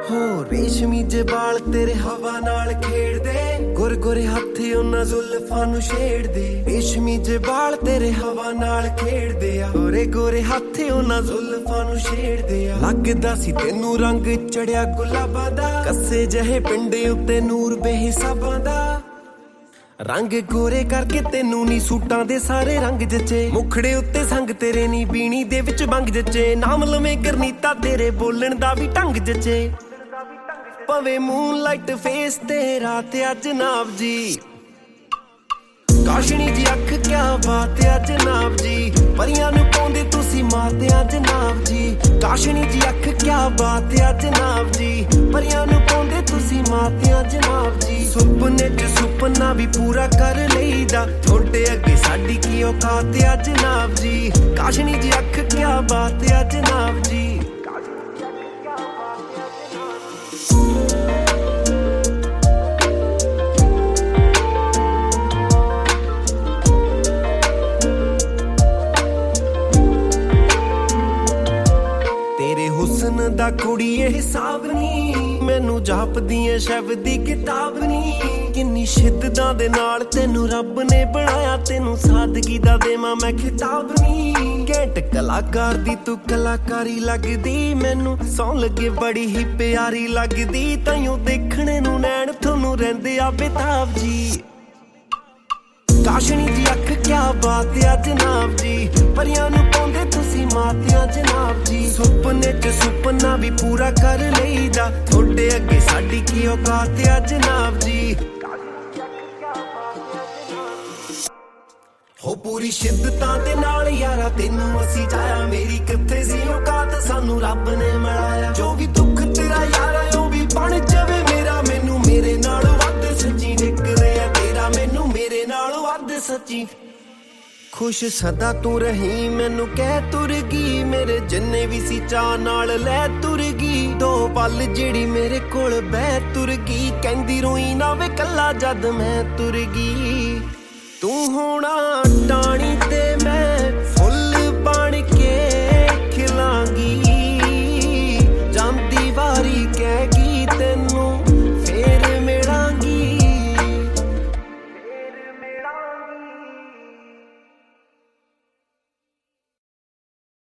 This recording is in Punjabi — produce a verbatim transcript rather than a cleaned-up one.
ਹੋ ਰੇਸ਼ਮੀ ਜੇ ਵਾਲ ਤੇਰੇ ਹਵਾ ਨਾਲ ਖੇਡਦੇ, ਗੁਰ ਗੁਰੇ ਹੱਥ ਉਹਨਾਂ ਜ਼ੁਲਫਾਂ ਨੂੰ ਛੇੜਦੇ। ਰੇਸ਼ਮੀ ਜੇ ਵਾਲ ਤੇਰੇ ਹਵਾ ਨਾਲ ਖੇਡਦੇ ਆ, ਗੋਰੇ ਗੋਰੇ ਹੱਥ ਉਹਨਾਂ ਜ਼ੁਲਫਾਂ ਨੂੰ ਛੇੜਦੇ ਆ। ਲੱਗਦਾ ਸੀ ਤੈਨੂੰ ਰੰਗ ਚੜਿਆ ਗੁਲਾਬਾਂ ਦਾ, ਕੱਸੇ ਜਿਹੇ ਪਿੰਡੇ ਉੱਤੇ ਨੂਰ ਬੇਹਿਸਾਬਾਂ ਦਾ। ਰੰਗ ਗੋਰੇ ਕਰਕੇ ਤੈਨੂੰ ਨੀ ਸੂਟਾਂ ਦੇ ਸਾਰੇ ਰੰਗ ਜੱਚੇ, ਮੁਖੜੇ ਉੱਤੇ ਸੰਗ ਤੇਰੇ ਨੀ ਬੀਣੀ ਦੇ ਵਿੱਚ ਬੰਗ ਜੱਚੇ। ਨਾਮ ਲਵੇਂ ਗਰਨੀਤਾ ਤੇਰੇ ਬੋਲਣ ਦਾ ਵੀ ਢੰਗ ਜੱਚੇ, ਪਵੇ ਮੂਨ ਲਾਈਟ ਫੇਸ ਤੇਰਾ ਤੇ ਅੱਜ ਜਨਾਬ ਜੀ। ਕਾਸ਼ਣੀ ਜੀ ਅੱਖ ਕਿਆ ਬਾਤ ਆ ਜਨਾਬ ਜੀ, ਪਰੀਆਂ ਨੂੰ ਪਾਉਂਦੇ ਤੁਸੀਂ ਮਾਤਿਆ ਜਨਾਬ ਜੀ। ਕਾਸ਼ਣੀ ਜੀ ਅੱਖ ਕਿਆ ਬਾਤ ਆ ਜਨਾਬ ਜੀ, ਪਰੀਆਂ ਨੂੰ ਪਾਉਂਦੇ ਤੁਸੀਂ ਮਾਤਿਆ ਜਨਾਬ ਜੀ। ਸੁਪਨੇ ਚ ਸੁਪਨਾ ਵੀ ਪੂਰਾ ਕਰ ਲਈਦਾ, ਤੁਹਾਡੇ ਅੱਗੇ ਸਾਡੀ ਕੀ ਔਕਾਤ ਆ ਜਨਾਬ ਜੀ। ਕਾਸ਼ਣੀ ਜੀ ਅੱਖ ਕਿਆ ਬਾਤ ਆ ਜਨਾਬ ਜੀ। ਹੁਸਨ ਦਾ ਕੁੜੀਏ ਹਿਸਾਬ ਨੀ, ਮੈਨੂੰ ਜਾਪਦੀ ਏ ਸ਼ਬਦ ਦੀ ਕਿਤਾਬ ਨੀ। ਕਿੰਨੀ ਸ਼ਿੱਦਤਾਂ ਦੇ ਨਾਲ ਤੈਨੂੰ ਰੱਬ ਨੇ ਬਣਾਇਆ, ਤੈਨੂੰ ਸਾਦਗੀ ਦਾ ਦੇਵਾਂ ਮੈਂ ਖਿਤਾਬ ਨੀ। ਘੈਂਟ ਕਲਾਕਾਰ ਦੀ ਤੂੰ ਕਲਾਕਾਰੀ ਲੱਗਦੀ, ਮੈਨੂੰ ਸੌਂ ਲੱਗੇ ਬੜੀ ਹੀ ਪਿਆਰੀ ਲੱਗਦੀ। ਤਾਈਓ ਦੇਖਣੇ ਨੂੰ ਨੈਣ ਤੁਹਾਨੂੰ ਰਹਿੰਦੇ ਆ ਬੇਤਾਬ ਜੀ। ਕਾਸ਼ਣੀ ਜੀ ਅੱਖ ਕਿਆ ਬਾਤ ਆ ਜਨਾਬ ਜੀ, ਪਰੀਆਂ ਨੂੰ ਪਾਉਂਦੇ ਤੁਸੀਂ ਮਾਤਿਆ ਜਨਾਬ ਜੀ। ਸੁਪਨੇ ਚ ਸੁਪਨਾ ਵੀ ਪੂਰਾ ਕਰ ਲਈਦਾ, ਤੁਹਾਡੇ ਅੱਗੇ ਸਾਡੀ ਕੀ ਔਕਾਤ ਆ ਜਨਾਬ ਜੀ। ਹੋ ਪੂਰੀ ਸ਼ਿੱਦਤਾਂ ਦੇ ਨਾਲ ਯਾਰਾ ਤੈਨੂੰ ਅਸੀਂ ਜਾਇਆ, ਮੇਰੀ ਕਿੱਥੇ ਸੀ ਔਕਾਤ ਸਾਨੂੰ ਰੱਬ ਨੇ ਮਿਲਾਇਆ। ਜੋ ਵੀ ਦੁੱਖ ਤੇਰਾ ਯਾਰਾ ਉਹ ਵੀ ਬਣ ਜਾਵੇ ਮੇਰਾ, ਮੈਨੂੰ ਮੇਰੇ ਨਾਲ ਵੱਧ ਸੱਚੀ ਨਿਕਲੇ ਆ ਤੇਰਾ, ਮੈਨੂੰ ਮੇਰੇ ਨਾਲ ਵੱਧ ਸੱਚੀ। ਖੁਸ਼ ਸਦਾ ਤੂੰ ਰਹੀ ਮੈਨੂੰ ਕਹਿ ਤੁਰ ਗਈ, ਮੇਰੇ ਜਿੰਨੇ ਵੀ ਸੀ ਚਾਹ ਨਾਲ ਲੈ ਤੁਰ ਗਈ। ਦੋ ਪਲ ਜਿਹੜੀ ਮੇਰੇ ਕੋਲ ਬਹਿ ਤੁਰ ਗਈ, ਕਹਿੰਦੀ ਰੋਈ ਨਾ ਵੇ ਕੱਲਾ ਜਦ ਮੈਂ ਤੁਰ ਗਈ। ਤੂੰ ਹੋਣਾ ਟਾਣੀ ਤੇ ਮੈਂ